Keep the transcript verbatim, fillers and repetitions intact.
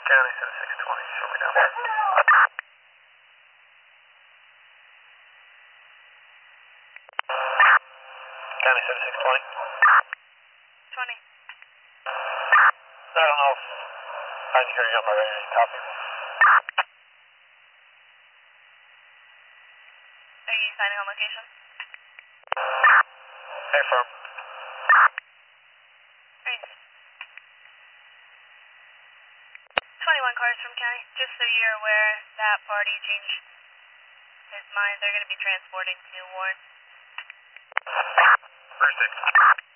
County said six twenty, show me down. County said six twenty. twenty. I don't know if I just gotta get my ready to copy. Are you signing on location? Hey, firm. Great. twenty-one cars from County. Just so you're aware, that party changed his mind. They're going to be transporting to Warren. First six.